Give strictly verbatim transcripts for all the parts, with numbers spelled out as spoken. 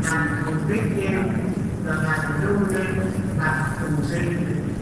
منطوبه و مدلول مخصوصه.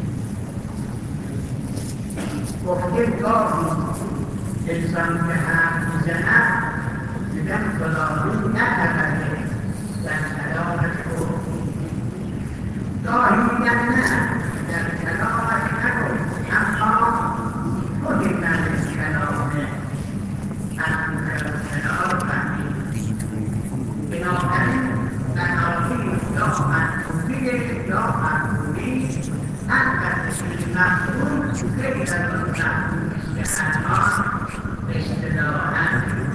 گفتیم گاهی انسان که حرف میزند میگن فلانی نکرده در کلامش گفت، گاهی میگن نه در کلامش نگفت، اما خود من کلامه از کلام فهمید. بنابراین مناطی یا منطوبی یا منطوبی البته مفهوم خیلی در اون مفهوم استخدام اصطلاحاً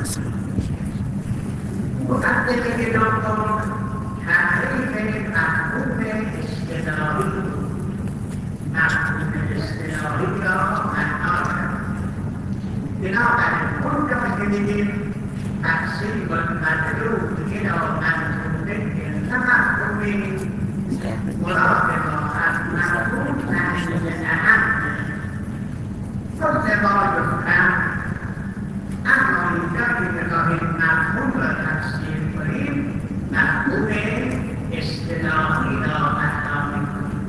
مقدمه که دوم تعریف مفهوم اصطلاحی. مفهوم اصطلاحی را معنا کرد. بنابراین اونجا که میگیم تقسیم المطلوب الی منطوبه نه مفهومی مراد ما از مفهوم معنی اهم خود ما یفهم. اما اینجا که بخواهیم مفهوم را تفسیر کنیم مفهوم اصطلاحی را معنا میکنیم.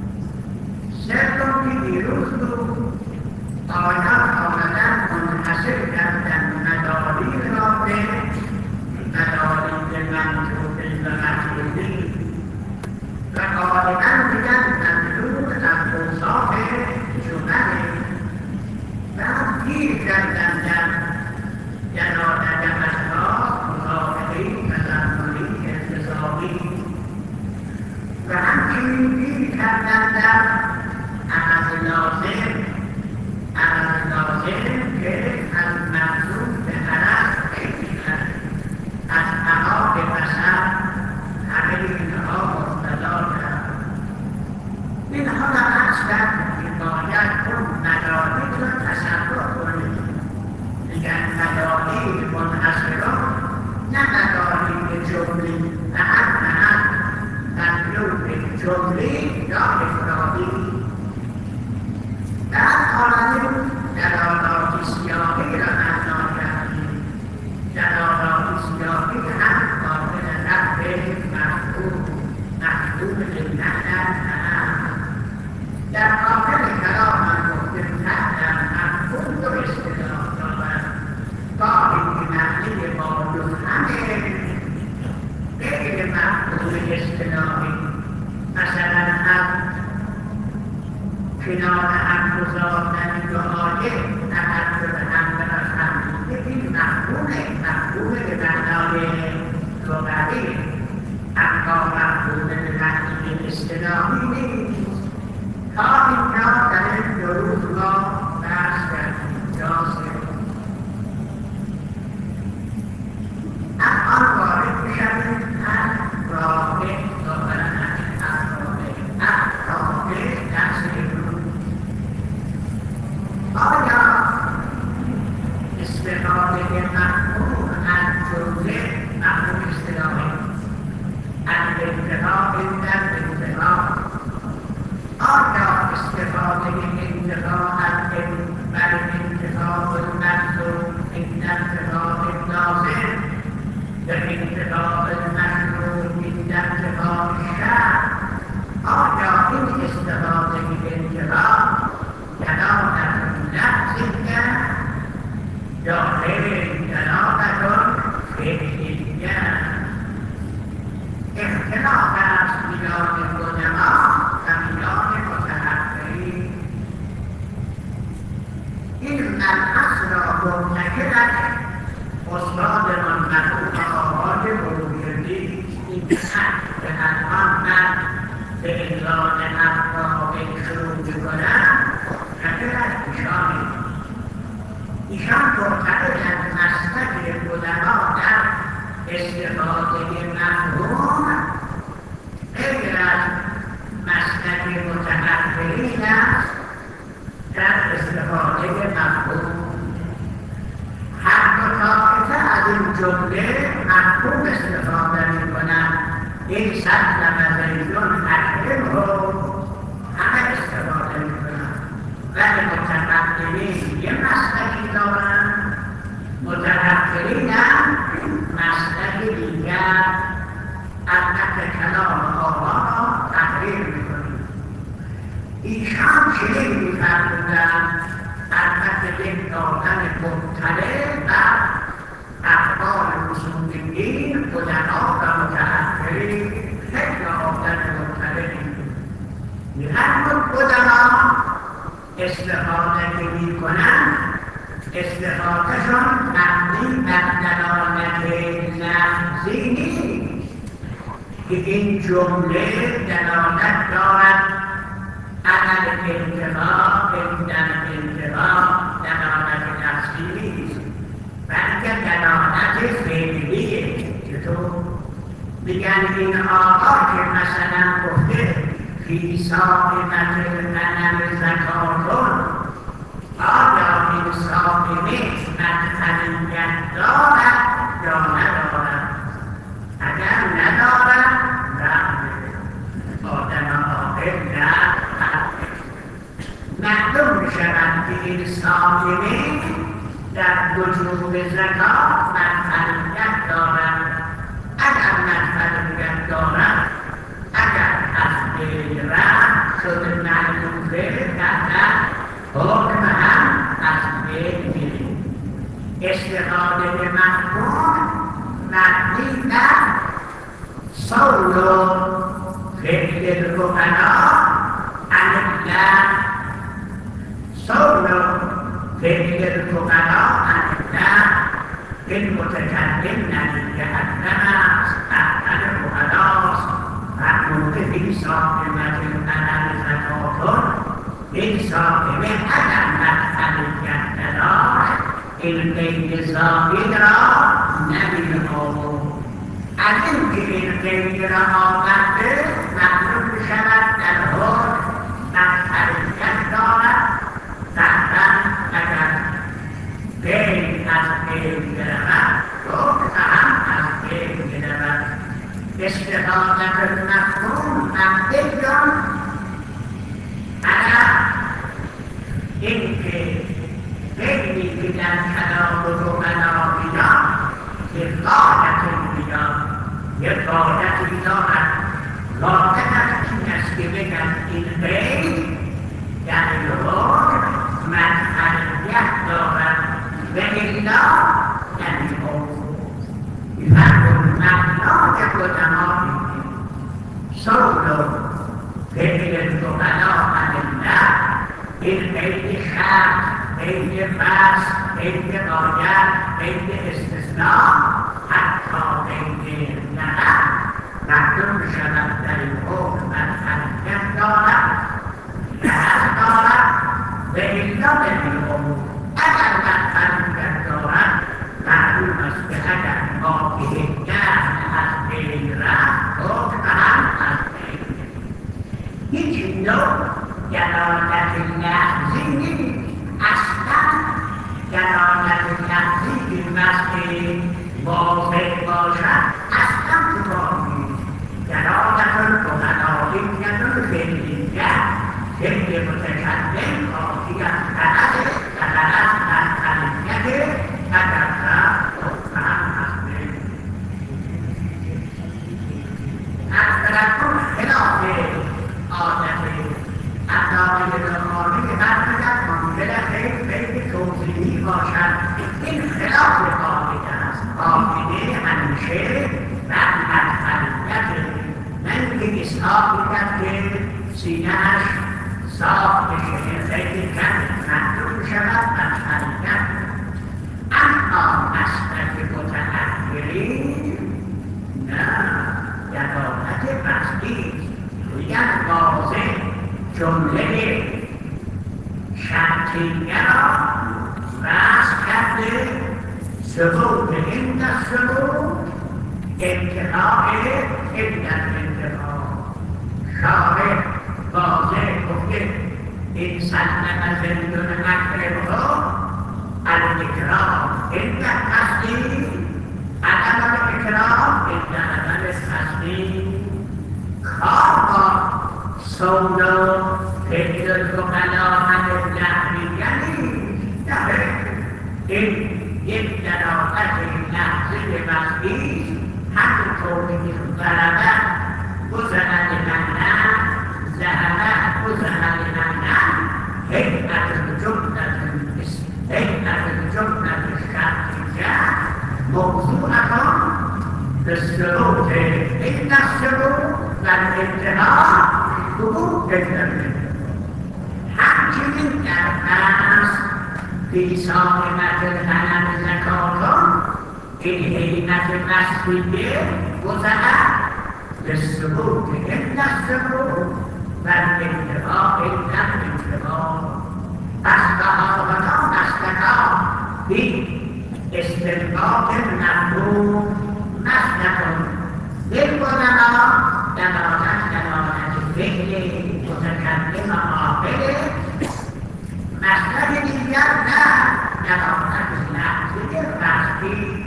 سوم که دیروز بود آیات آمدن منحصر کردن مداریر را به مداریر منطوبی و مطلوبی و غالبا میگن منظور از اوصاف جمله و گیر کردن در جناب جمعها مطابقی تضمنی انتظامی و همچنین گیر کردن در عمل لازم عمل لازم که از منظور به عرض از اعماق بشر همه اینها مبتلا کرد. اینها را عرض کرد که باید اون مدارک را تصور کنید. میگن مدارک منحصرا نه مدارک جملی نه هم نه هم مطلوب جملی یا افرادی. در آمدیم دلالات سیاقی را معنا کردیم. دلالات سیاقی هم قابل رفع مفهوم مفهوم علت در آخر کلام من گفتیم تحت مفهوم دو اصطلاح دارد. گاهی که معنی با یفهمه غیر مفهوم اصطلاحی، مثلا از کنار هم گذاردن دو آیه اگر شده هم برسن این مفهومه مفهومه به معنای لغوی، اما مفهوم به معنی اصطلاحی نیست. تا اینجا در این دو روز ما بحث کردیم جاسم. الان وارد میشویم از راه دادن از راه درس امروز. آیا استفاده مفهوم از جمله مفهوم اصطلاحی از انتفاع در انتفاع آیا استفاده انتفاع از بر انتفاع المطلوب این انتفاع لازم در انتفاع المطلوب این انتفاع شرط آیا این استفاده انتفاع دلالت لفظیه یا غیر دلالت فعلیه؟ اختلاف است میان علما و میان متأخرین. این مبحث را منتقلت استادمان مرحوم آقای بروجردی این خط به الان من به اعلان افراد شروع میکنم خطر از ایشانی. ایشان معتقد از مسلک علما در استفاده مفهوم غیر از مسلک متأخرین است در استفاده مفهوم. هر دو طایفه از این جمله مفهوم استفاده میکنند. این سلم زیدون اکرمه همه استفاده میکنند، ولی متأخرین یه مسلکی دارند، متأخرین هم مسلک دیگر. از کلام آقا را تحریر میکنیم. ایشان چنین می‌فرمودند البته یک آدم مطلع و اخبار اصولگیر قدما و متأخرین خیلی آدم مطلعی همون قدما استفاده می‌کنند استفادهشان مبنی بر دلالت لفظی نیست که این جمله دلالت دارد عدم انتفاع در انتفاع دلالت لفظی نیست بلکه دلالت فعلیه. چطور؟ میگن این آقا که مثلا گفته فی صاحبت الغنم زکاتون، آیا این صاحبه مدخلیت دارد یا ندارد؟ اگر ندارد آدم عاقل نه معلوم شود که این صاحبه در وجوب زکات مدخلیت دارد. اگر مدخلیت دارد، اگر از غیر شده معلومه در حکم هم از غیر میریم. استفاده مفهوم مبنی بر صول و فعل الفقهاء عن الله، صول و فعل الفقهاء عن الله بالمتكلم نبی جهنم است احمد فقهاست فرموده فی صاحبت الغنم زکاتون. این صاحبه اگر مدخلیت ندارد این غیر ظاهر را نمی‌آورد. از این که این غیر را آورده معلوم شود در حکم مدخلیت دارد. ظاهراً اگر غیر از غیر برود حکم هم از غیر برود. استفاده المفهوم مبنی اگر این که غیری که در کلام فقها بیان یک غایتی بیان یک غایتی دارد، غایت از این است که بگن این غیر در حکم مدخلیت دارد و الا نمی‌آورد. می‌فرمود معنای قدما صول و فعل الفقهاء عن الله این غیر شرط، غیر فصل، غیر غایت، غیر استثناء، حتی غیر نهی معلوم شود در این حکم مدخلیت دارد، نهی دارد و الا نمی‌آورد. اگر مدخلیت دارد معلوم است که اگر ما به نهی از غیر حکم هم از غیر هیچ نوع دلالت لفظی نیست. اصلا دلالت لفظی که مسئله واضح باشد اصلا تو راه نیست. دلالت الفقهاءیت الفعلیه فعل متکلم کافی است غرض غرض مدخلیت اگر حکم هم از غیر. از طرف خلاف عادت اخلاقی روحانی برمی‌گردد منزل خیلی خیلی توضیحی باشد. این خلاف قاعده است. قاعده همیشه بر مدخلیت نه اینکه اصلاح می‌کرد که سینه‌اش صاف بشه خیلی کم محدود شود مدخلیت. اما مسلک متأخرین نه دلالت بسیط میگن واضح جمله شرطیه را وضع کرده ثبوت این ثبوت انتفاع این انتفاع. شارع واضح گفته این سلم زندون مکرمه الاکرام این تصدیق عدم الاکرام این عدم تصدیق. کار با صول و فعل الفقهاء عن الله یعنی این یک دلالت لفظی مفهومی همونطور که ضربه وزهد منن ذهب وزهد منن هيئة الجملة هيئة الجملة الشرطية موضوعة بالسلوك إن السلوك والانتهاء حقوق الدولة همچنین در پس في صارمة الغنم زكاة این هیئت مسئولیه وزهد بالسلوك إن السلوك والانتهاء إلا الانتهاء پس صحابتان مسلکان بی استنباط مفهوم مسلکان بالعلماء دلالت دلالت فعل متکلم عاقل مسلک دیگر نه دلالت لفظی رفتی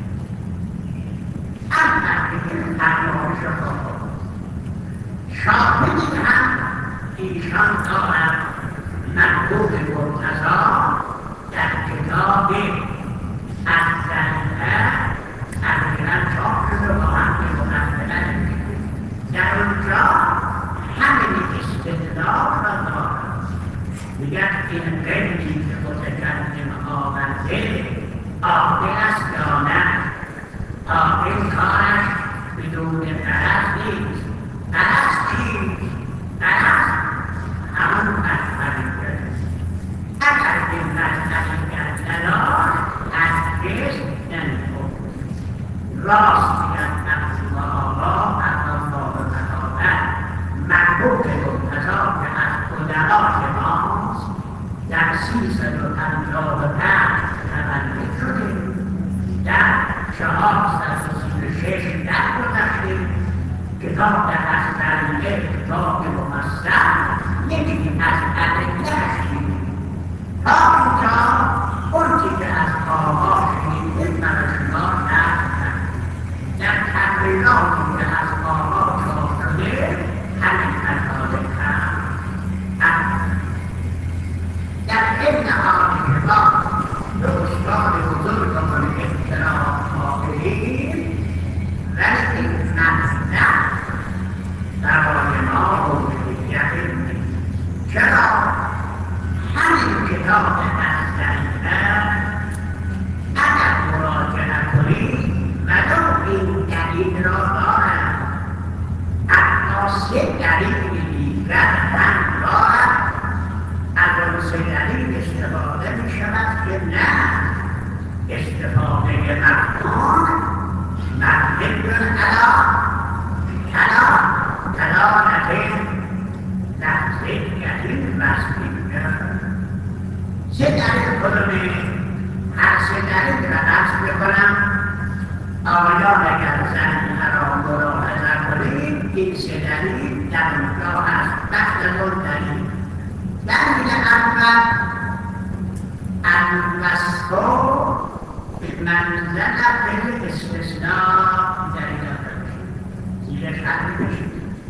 البته تنها شما شاهدی هم ایشان دارد مکتوب مرتضی در کتاب الزهره اخیرا چاپ شده با هم که مقدمه در اونجا همین استدلال را دارد میگن این قیدی که متکلم آورده عاقل است یا نه عاقل کارش بدون غرض نیست غرض چیست غرض همون مسئله اگر این مسئله در دلال هرگز نمی‌خورد راست میگن نفس و آقا از الله تعالی مکتوب مرتضی که از قدرات ماست در سیصد و پنجاه و پنج تولد شده در چهارصد و سی و شش درگذشته کتاب در اصلیه کتاب مفصل یکی از ادله‌اش تا اینجا اون چی که از آقا شنیدیم برای شما نرسیدم در تمریناتی که از آقا چاپ شده همین مطالب هست در این نهاد کتاب به استاد بزرگمان احترام قائلیم ولی مصنع برای ما موجود یقین چرا همین کتاب اصلیه اگر مراجعه کنید ولو این دلیل را دارد احناس یک دلیل دیگر هم دارد از اون سه دلیل استفاده می شود که نه استفاده مفهوم مبنی علی کلام دلالت لفظی یقین مسئولیه سه دلیل کدومی هر سه دلیل را نفس بکنم آیا اگر زن حرام ملاحظه کنید این سه دلیل در اونجا هست بحث دو دلیل دلیل اول الوصف بمنزلة الاستثناء دلیل زیرش حرفی بشید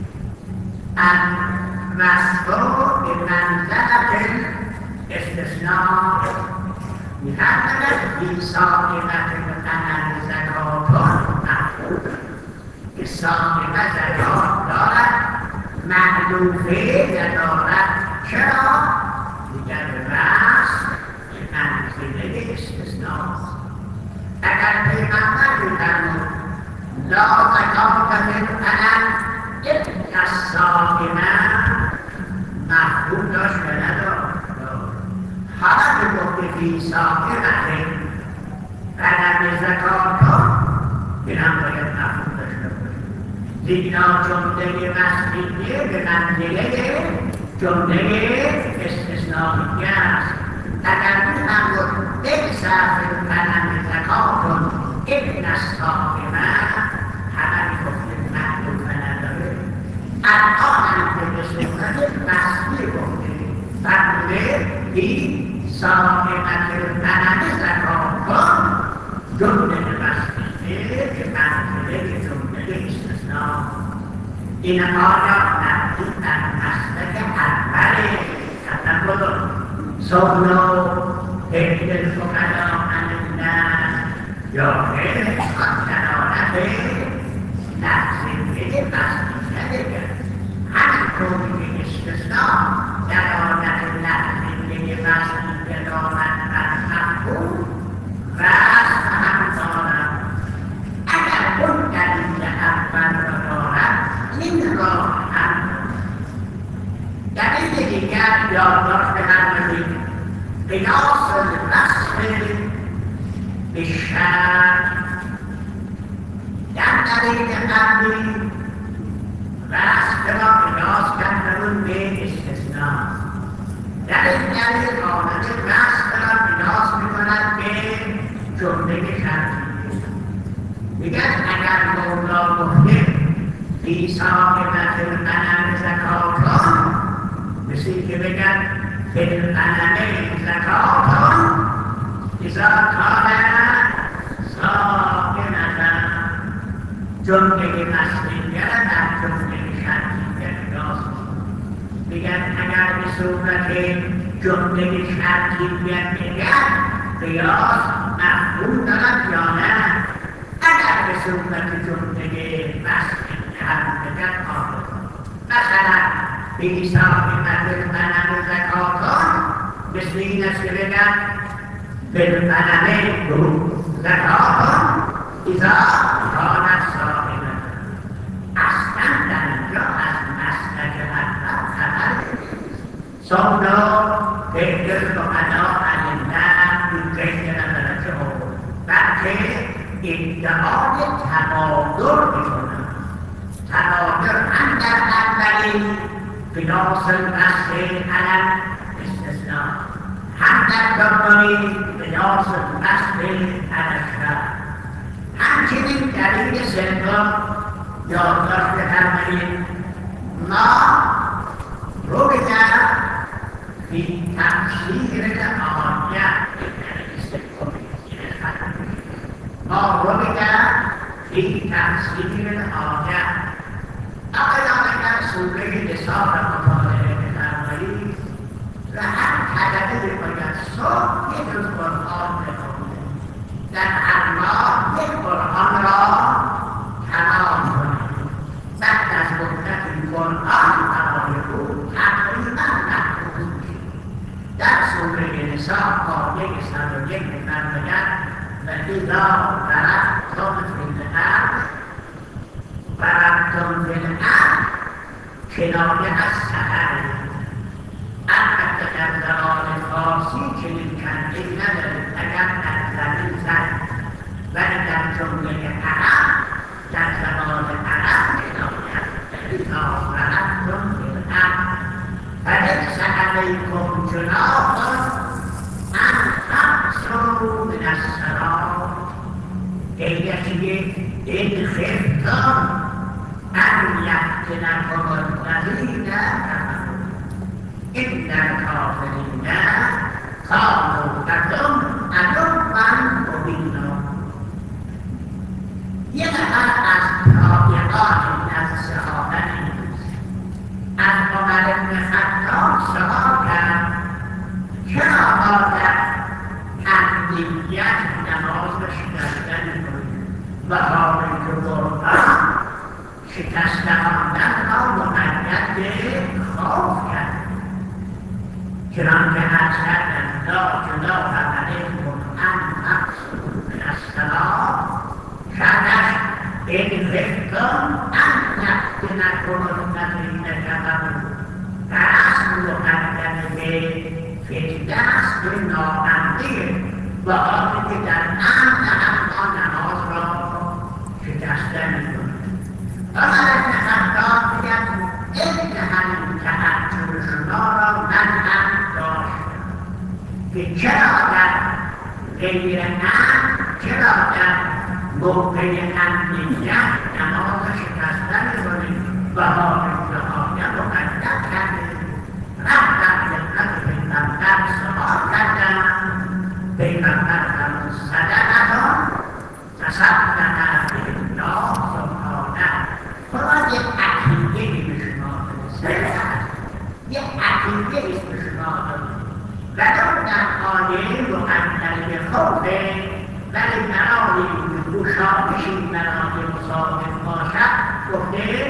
الوصف بمنزلة الاستثناء می‌فرماید این صاحبت غنم زکات مفهوم که صاحب زکات دارد معلوفه دارد چرا؟ دیگر رسم منزله استثناء اگر پیغمبر می‌فرمود لا زکات فی الغنم الا الصائمة مفهوم داشت و نداشت حالا که گفته فی صائمة غنم زکات این هم باید مفهوم داشته باشه زیرا جمله مسئولیه به منزله جمله استثنائیه است اگر می‌فرمود بگذر غنم زکات الا الصائمة خبری گفته مفهوم نداره الان هم که به صورت مسئولی گفته فرموده این صاحبت غنم زکات جمله مسئولیه به منزله جمله استثناء این آیا نبود در مسلک اوله تفکر سهلو حفظ الفقراء عن الناس یا حفظ دلالت لفظیه مسئولیه نگرد. همین طوری که استثناء در عادت لحظه وصلی که دارد از مفهوم وصل هم دارد. اگر اون دلیل اول را دارد این را هم دلیل دیگر یادداشت بنابراین قیاس الوصف بالشرط در دلیل قبلی وصف را قیاس کردن به استثناء. در این دلیل آمده وصف را قیاس می‌کند به جمله شرطی. میگن اگر مولا گفته فی صاحبة الغنم زکاتون، مثل که بگن فی الغنم زکاتون اذا کان صاحبة جمله مصدریه در جمله شرطیه قیاس میگن اگر به صورت جمله شرطیه میگن قیاس مفهوم دارد یا نه؟ اگر به صورت جمله مصدریه هم میگن آمد. مثلا به صاحبة الغنم زکاتون مثل این است که بگن به الغنم زکاتون اذا کانت صاحبة. اصلا در اینجا از مسلک اول خبر سودا غیر فقدا علمنا غیر درجه ها بلکه ادعای تبادر میکنند. تبادر هم در اولی قیاس الوصف علی استثناء، هم در دومی قیاس الوصف علی الشرط. همچنین دلیل سوم یادداشت بفرمایید ما رؤیا فی تفسیر الآیه ما رؤیا فی تفسیر الآیه. اقلا اگر سوره نساء را مطالعه بفرمایید و هر کلمه بگوید صبح یک روز قرآن بخونید، در انواع یک قرآن را تمام کنید. بعد از مدت قرآن برای او تقریبا محفوظ شد. در سوره نساء آیه صد و یک می‌فرماید و اذا ضربتم فی الارض ضربتم فی الارض کنایه از سفر. البته در زبان فارسی چنین کلمه‌ای نداریم اگر در زمین زد، ولی در جمله عرب در زبان عرب کنایه اذا ضربتم فی الارض فلیس علیکم جناح ان تقصروا من الصلاة ایتی ان خفتم ان یفتنکم الذین کفروا ان الکافرین کانوا لکم عدوا مبینا. یه نفر از رایقان از صحابه از عمر بن خطاب سوال کرد چرا باید تمدیدیت نماز را شکستن کنید و حالی که قرآن شکست خواندن را مقید به خوف کرد. چنانکه عرض کردند لا جناح علیکم ان تقصروا من الصلاة شرطش این خفتم ان یفتنکم الذین کفروا. اصل مقدم به فتنه است به ناامنی و حالی که در امن اما نماز را شکسته می‌کند. عمر بن خطاب میگوید این همین تحجر شما را من هم داشتم که چرا در غیر امن، چرا در موقع امنیت نماز شکسته می‌کنید و حالی که آیه مقدم کردید. رفتم خدمت پیغمبر سوال کردم، پیغمبر فرمود صدقتان تصدق بالله سبحانه. باید یک عقیده‌ای به شما برسد، یک عقیده‌ای به شما برسد. ولو در آیه مقدمه خوفه، ولی برای گشایشی برای مصادف باشد گفته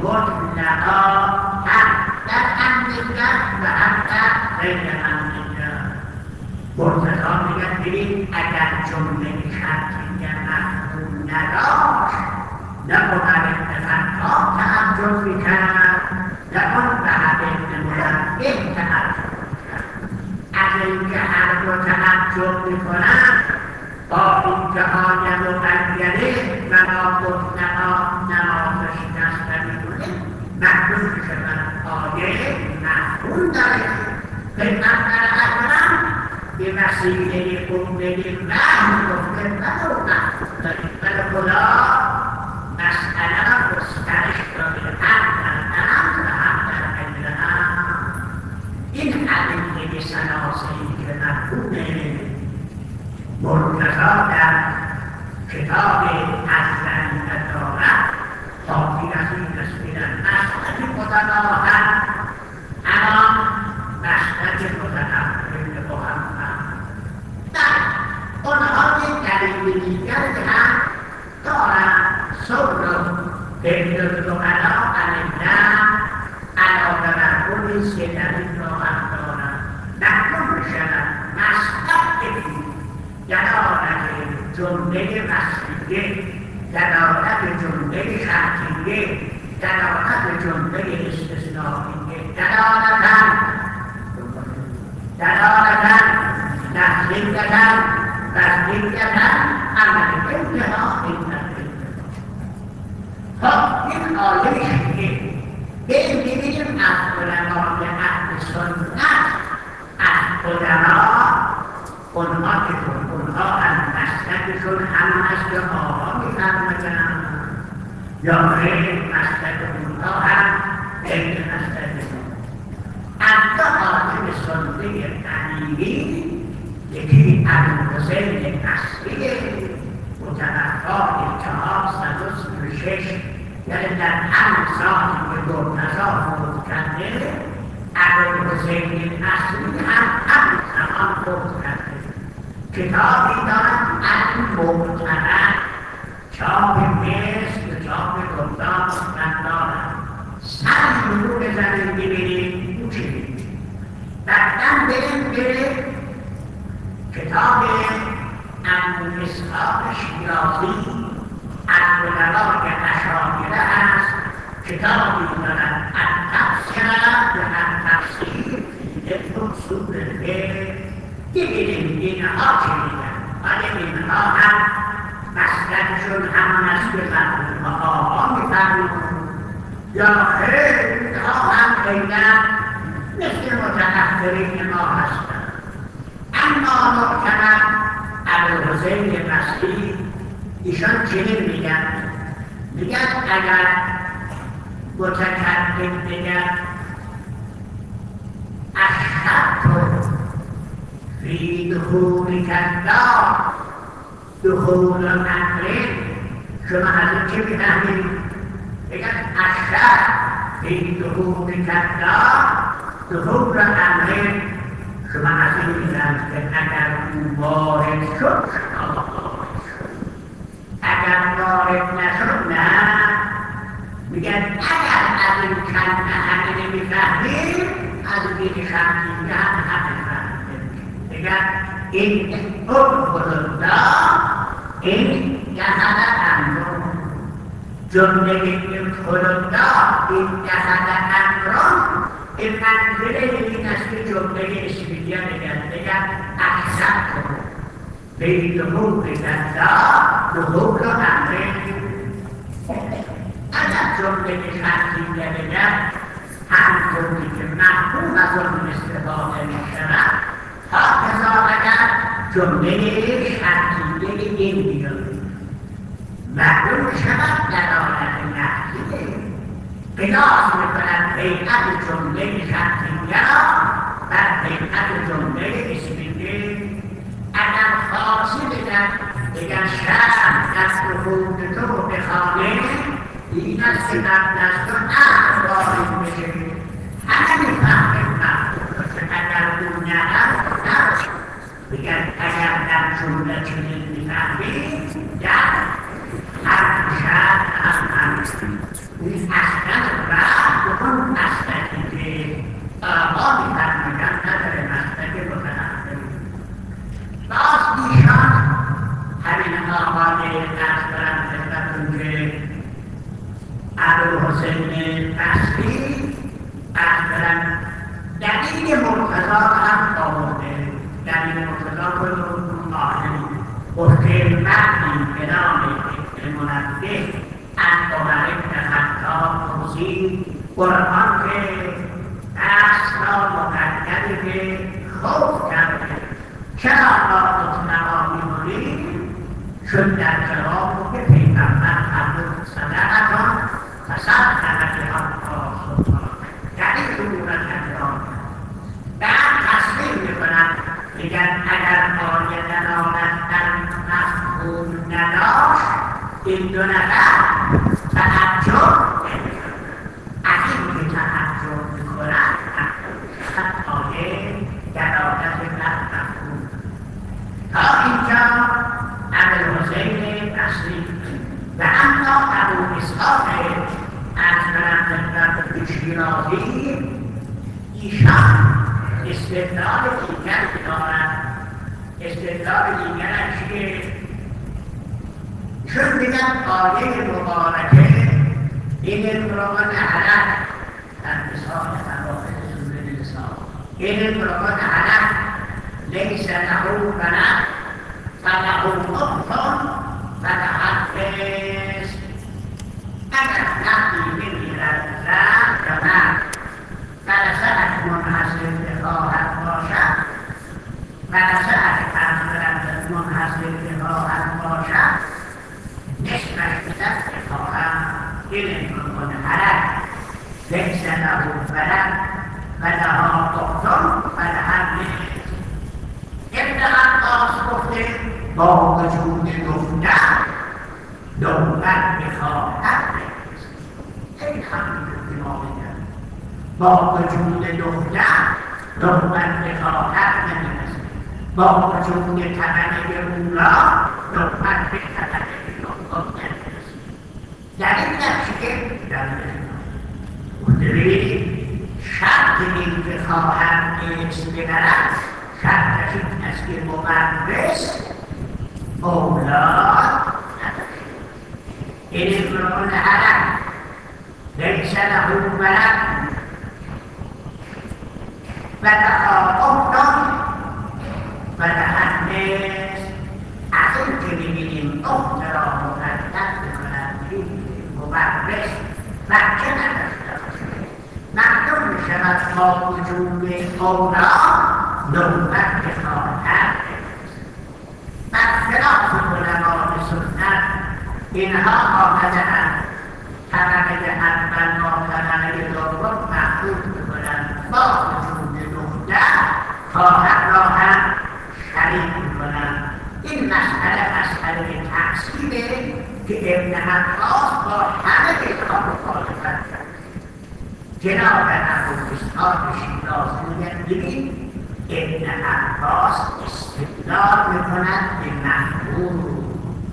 مطلقا هم در امنیت و هم در غیر امنیت. مرتضی میگن ببین اگر جمله شرطیه مفهوم نداشت نبود اتفاقا تعجب میکرد نبود به حقیقت مربع تعجب میکرد. از اینکه هر دو تعجب میکنند با اینکه آیه مقیده و با مطلقا نمازش دست میکنه مفهوم شود آیه مفهوم داره. پیغمبر اکرم به وسیله قوه وحی گفته ولو مفهوم داریم ولی خدا مسئله را گسترش داده هم در امر و هم در غیر امر. این عقیده سلاسلی که مفهومه مرتضی در کتاب ازلی دارد باقی از این رسیدن مسئله متناهر اما مسئله متناهر با هم در آنها یک دلیل دیگر هم دارند. صبر بین الفقراء علینا علاوه بر اون است که دلیل را هم دارند محکوم شود مسئله دلالت جمله وصلیه، دلالت جمله شرطیه، دلالت جمله استثنائیه، دلالتاً دلالتاً لفظیتاً وصلیتاً عمل انتها انتها. خب این آیه شیعه بین ببینیم از علمای اهل سنت از علما اونها که اونها از مسلکشون هم از که آقا میفرمدن یا غیر مسلک اونها هم غیر مسلکشون. از دو عالم سنت قدیمی یکی ابوالحسین بصری متوفا چهارصد و سی و شش یعنی در همین سالی که مرتضی فوت کرده ابوالحسین بصری هم همین زمان فوت کرده. کتابی دارد از معتبر چاپ مصر و چاپ گلدان مطلب دارد. سر رو بزنیم ببینیم او چه میگه. بعداً بریم به کتاب ابواسحاق شیرازی از علمای اشاعره است. کتابی دارد التفسیر و التفسیر فی اصول الفقه. ببینیم اینها چه میگن. آیا اینها هم مسلکشون هم نسل مرحوم آقا میفرمون یا خیر اینها هم غیرن مثل متأخرین ما هستند. اما محتمل ابوالحسین بصری ایشان چنین میگن میگن اگر متکلم بگن اشهد فی دخول کلا دخول امر شما از این چه میفهمید؟ بگن اشهد فی دخول کلا دخول امر شما از این میفهمید که اگر او وارد شد اگر وارد نشد نه میگن اگر از این کلمه همه نمیفهمید از این شمسیه هم همه میگن این حکم الله این جسد امرون جمله این خلالله این جسد امرون این منظره این است که جمله اسمیه بگن بگن احسن کن به دخول الله دخول امره. اگر جمله شمسیه بگن همطوری که محکوم از اون استفاده میشود حافظا اگر جمله شرطیه این بیارید معلوم شود دلالت نحویه قیاس میکنند هیئت جمله شرطیه را بر هیئت جمله اسمیه. اگر خاصی بگن بگن شرط از دخول تو بخانه این است که قبل از تو امر وارد میشه همه میفهمید اگر اون نهست بگن اگر در جمله چنین میفهمید در هر شهر هم هم این اصلا هم آورده در این مرتضا کنون ماهنی گفته مردی به نام ابن منبه از عمر ابن خطاب پرسید قرآن که دست را مقدمه به خوف کرده چرا آقات نما می‌کنید؟ چون در جواب که پیغمبر فرمود صدقتان تصدق بها سلطان یعنی ظهورت انجام بعد تصمیم می‌کنند میگن اگر آیه دلالت در مفهوم نداشت این دو نفر تعجب از این که تعجب می‌کنند آیه دلالت در مفهوم تا اینجا ابوالحسین بصری و اما ابو اسحاق از منطقه شیرازی ایشان استدلال دیگر دارد. استدلال دیگرش که چون میگن آیه مبارکه این امرأة علت در مثال اواخر سوره نساء این امرأة علت لیس له ولد فله اخت فتحدث اگر نقلی بگیرد زن یا مرد فلسه‌اش منحصر به خواهر باشد فلسه‌اش فرزند منحصر به خواهر باشد نصفش به دست خواهر این امرأة علت لیس له ولد فلها اخت فلها نصف ابن عباس گفته با وجود دختر دولت به خواهر نمی‌رسد. خیلی همین دماغ می‌گن با وجود دختر دولت به خواهر نمی‌رسد. با وجود طبقه اولا دولت به طبقه اولا نمی‌رسد. در این نتیجه در گفته ببینید شرط این که خواهر نیست ببرد شرطش این است که مورث اولاد نداشته این امرأة علت لیس له ولد فلها اخت فلها نصف. از این که می‌بینیم اخت را مقدم می‌کنند مورث بچه نداشته باشه معلوم می‌شود با وجود اولاد نوبت به خواهر برخلاف علمای سنت اینها آمده‌اند طبقه اول با طبقه دوم محدود می‌کنند با وجود دختر خواهر را هم شریک می‌کنند. این مسئله مسئله تقسیمه که ابن عباس با همه کتاب مخالفت کرد. جناب ابو اسحاق شیرازی میگن ببین ابن عباس استدلال میکند به مفهوم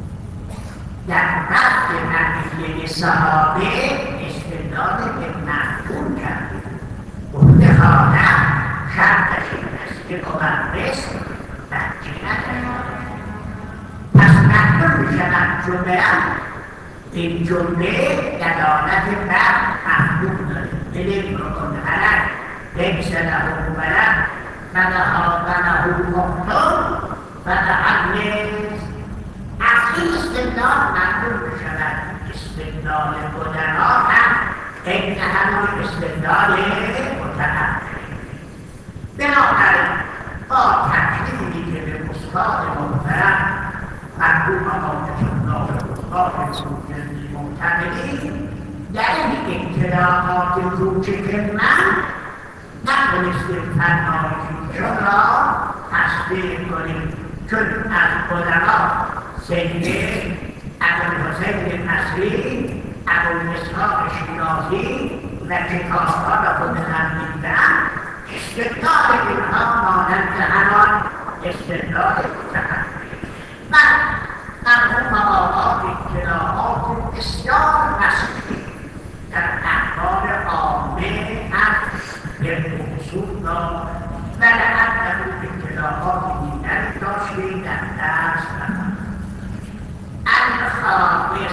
در وقت نقلیه صحابه استدلال به مفهوم کرده گفته خواهر شرطش این است که مورث بچه ندارد. پس معلوم میشود جمله این جمله دلالت بر مفهوم داره. این امرأة علت لیس له ولد فلها اخت فلها نصف. از این استدلال معلوم می‌شود استدلال قدرا هم این همون استدلال متأخرین. بنابراین با تکلیمی که به استاد محترم مرحوم آتش الله استاد سوگندی معتقدیم در این اطلاعات کوچک من نتونستیم فرمایششون را تصدیق کنیم چون از علما سید ابوالحسین بصری ابوالاسحاق شیرازی و کتاب‌ها را خودشان می‌دهند استدلال اینها مانند همان استدلال متأخرین. من مرحوم آقا اطلاعات بسیار وسیعی در احوال عامه هست به اصول را و لعل اطلاعات دیگری داشتیم در درس نماند. الخامس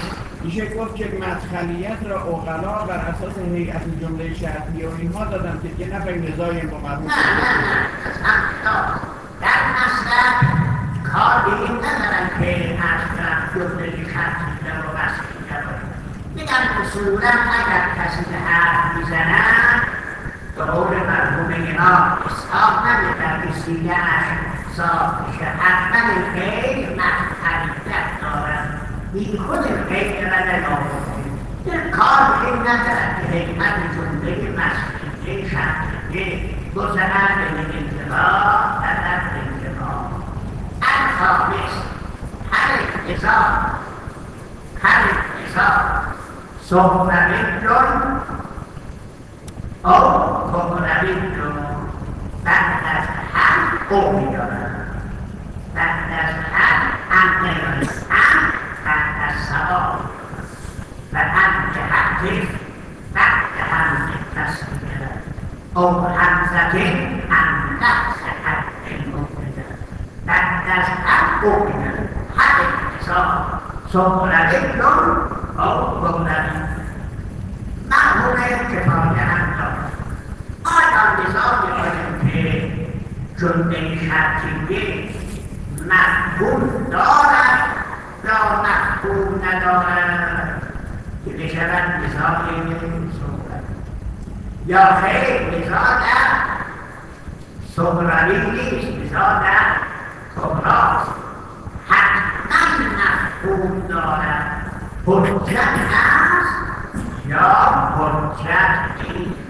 میشه گفت که مدخلیت را عقلا بر اساس هیئت جمله شرطیه و اینها دادم که دیگه نفع نزاعی با مرحوم نه نه در مصدر کار به این ندارن که از جمله شرطیه رو بسیده رو میگن اصولا اگر کسی به حرف میزنن به قول مرحوم اینا اصحاب نمیدن که سیگهش صاف میشه حتما این خیلی مدخلیت دارن این خود خیلی را نگاه این کار این ندارد که حکمت جمله مسئله شرطیه گذرد به انتباه و در انتباه الخامس هر اقتصاد هر اقتصاد صحبتون او صحبتون بعد از هم او میدارد بعد از هم هم میدارد هم بعد از سوال و هم که حقیق بعد هم تصمیه او همزده هم نفس حق مفرده بعد از هم او میدارد هر اقتصاد صحبتون او صحبتون مرحوم کفایه هم دارد آیا نظام آیم که جمله شرطیه مفهوم دارد یا مفهوم ندارد که بشود نظام صحبت یا خیلی نظام صغروی نیست نظام کبراست حتما مفهوم دارد حجت هست یا حجت نیست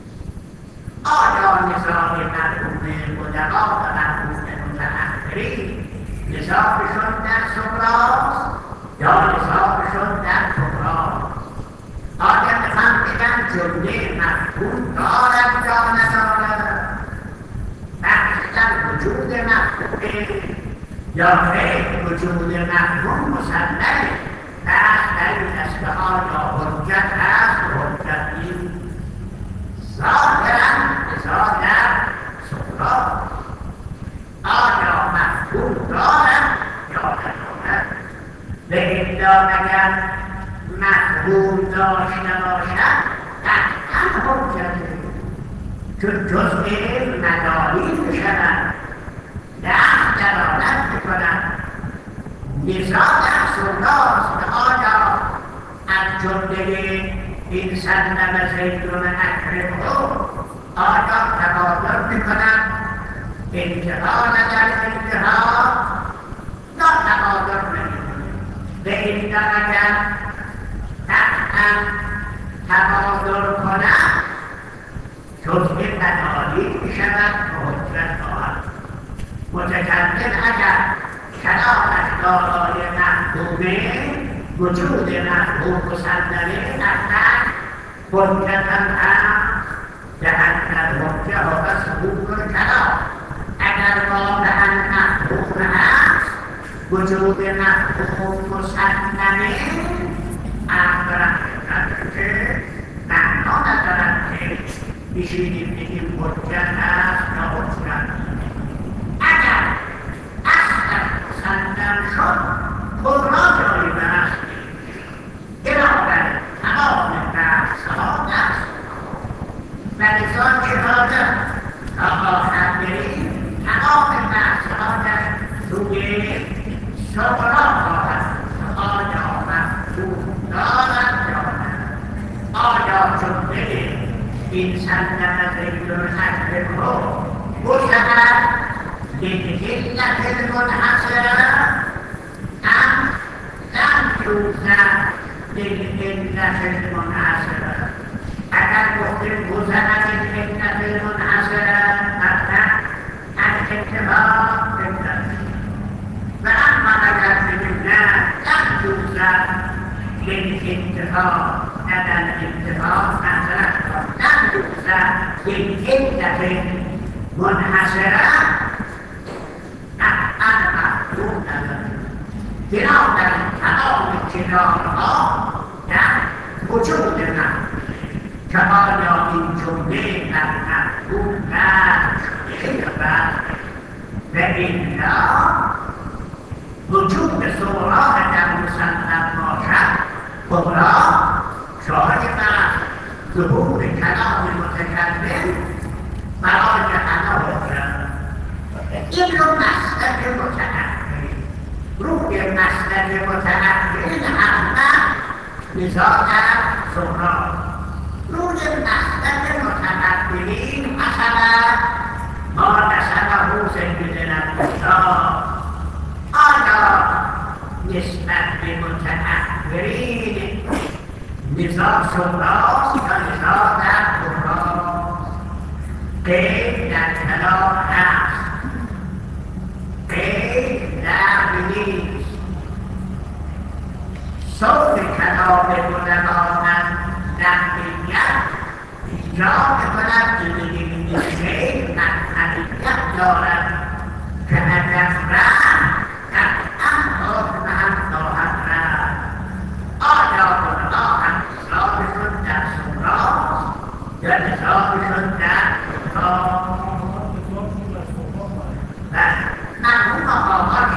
آیا نظام مرحوم مدقا و مرحوم متأخرین نظامشون در صغراست یا نظامشون در کبراست آیا میخوام بگم جمله مفهوم دارد یا ندارد بحث وجود مفهومه یا غیر وجود مفهوم مسلمه بحث در این است که آیا حجت هست و حجت نیست ظاهرا نظام در صغراست آیا مفهوم دارد یا ندارد به الا اگر مفهوم داشته باشد قطعا حجته چون جزء مداری میشود دست دلالت میکند نظام در صغراست که آیا از جمله این سلم زیدون اکرمه آیا تبادر میکند انتها نظر انتها یا تبادر نمیکنه به این اگر قطعا تبادر کند جزء مداری میشود و حجت خواهد متکلم اگر کلامش دارای مفهومه وجود مفهوم مسلمه قطعا حجتا هم لأن الحجة هو ثبوت الكلام اگر واقعا مفهوم هست وجود مفهوم مسلمه امر که معنا ندارد که بشینیم بگیم حجت هست یا حجت اگر اصلا مسلم شد خود را جایی برست بنابراین تمام بحثها دست و لذا چهارده تا آخر بریم تمام بحثها در روی صغرا خواهد آیا مفهوم دارد یا نه آیا جمله این سلم زیدون اکرمه بشود للعلة المنحصرة أم لم توزن للعلة المنحصرة اگر گفتیم بزند العلة المنحصرة مطلق الاتفاق بالنفس و اما اگر بگیم نه لم توزن للاتفاق نه در الاتفاق مثلا لم توزن للعلة منحصرة انا مفهوم ندارم بنابراین تمام کنارها در وجود من که آیا این جمله در مفهوم رد شده یا رد و الا وجود صغرا در مسلم باشد کبرا شاهد بر ظهور کلام متکلم برای جهنم کرد. این رو مسلک متأخرین روی مسلک متأخرین احمد نزاع سهراب، روی مسلک متقدمین مثلا ما نسبه سید الانبیاء آیا نسبت به متأخرین نزاع سهراست یا نزاع در سهراست؟ قید در کلام هست، قید در نیست. صوت کلام علما از نحویت ایجاد کند که این قید مذهبیت دارد که اگر رفت قطعا حکم هم خواهد رفت. آیا علما هم نزاعشون در سهراست یا نزاعشون در سهراست؟ مرحوم آقای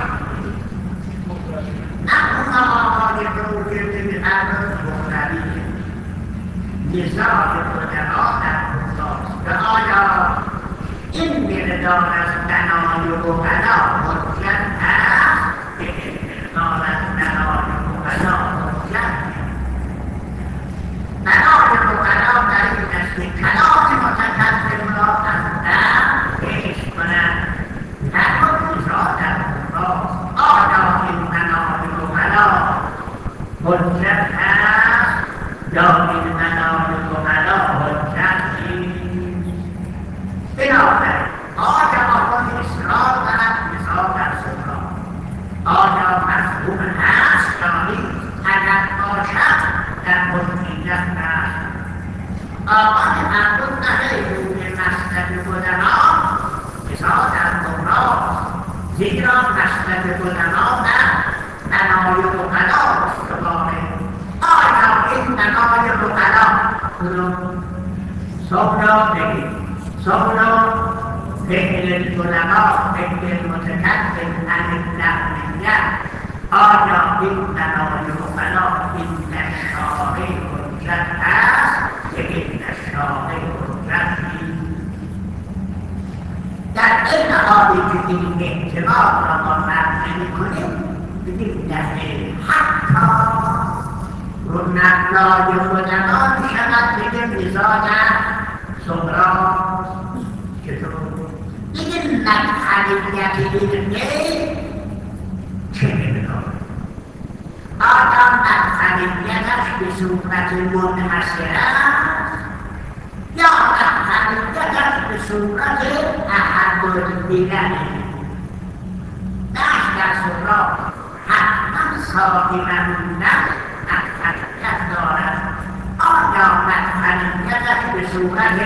مرحوم آقای بروجرد می‌فرماید مختلفه نزاع علما در سهراست و آیا این مقدار از بنای عقلا حجت هست که این مقدار از بنای عقلا حجت بنای عقلا در این است که کلام متکلم را از در پیش کنند نکن نزاع در سهراست. آیا این بنای عقلا حجت هست یا این بنای عقلا حجت نیست؟ بنابراین آیا آقای اصرار دارد نزاع در سهراست؟ آیا مفهوم هست یا نیست؟ اگر باشد در حجیت هست. آقای مردم نهی روی مسلک علما نزاع در سهراست، زیرا مسلک علما در بنای عقلا استواره. آیا این بنای عقلا کنون سهرا بگید سهرا فعل العلماء فعل المتکلم عن اللغویت، آیا این بنای عقلا این شارع حجت هست که این شارع حجت نیست؟ در این حالی که این احتمال را ما فرض نمی‌کنیم بگیم در حتی رو نقلای علما می‌شود بگیم نزاع در سهراست. چطور؟ بگیم مذهبیت این قید چه می‌کنه؟ آیا مذهبیتش به صورت منحصر است یا مذهبیتش به صورت احدالدیگری؟ نش در سهراست حتما صاحب بودن مذهبیت دارد. آیا مذهبیتش به صورت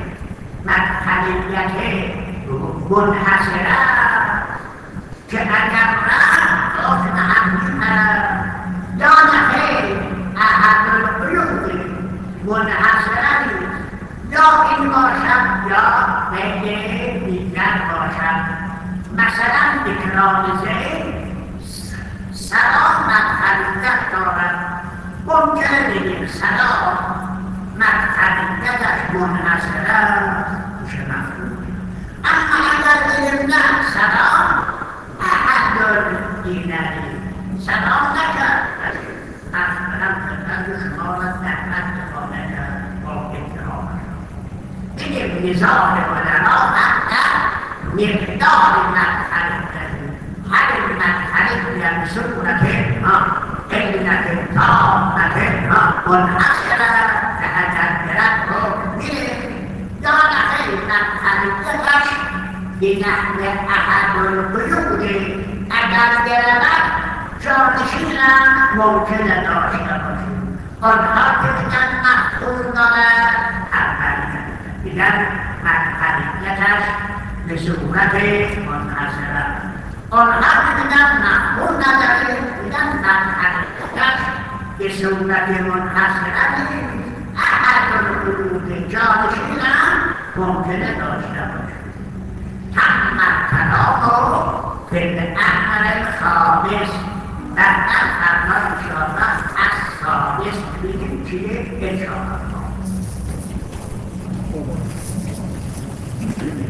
مذهبیت منحصر است که اگر رفت لازم همین است یا نخیر احدالقیود منحصر یا این باشد یا غیر دیگر باشد. مثلا اکرام زید سلام مذهبیت دارد، ممکنه بگیم سلام مذهبیتش منحصر است، میشه مفهوم. اما اگر بگیم نه سلام احدالدیگری سلام نکرد از برم خدمت شما را زحمت دفاع نکرد با احترام بگیم نزاع علما در مقدار مذهبیت هر مذهبی به صورت علت تامت منحصر که اگر برد حکم می‌ریم یا نخیر مذهبیتش به نحو احدالقیود اگر برود جانشین هم ممکنه داشته باشیم. آنها که میگن مفهوم دارد اولیت میگن مذهبیتش به صورت منحصر است. آنها که میگن مفهوم نداره میگن مذهبیتش به صورت منحصر است. احدالقیود جانشین هم ممکنه داشته باشیم. تم الطلاق فی الامر الخامس در فرمان شما از خالص میگیم توی اعتراضات ها.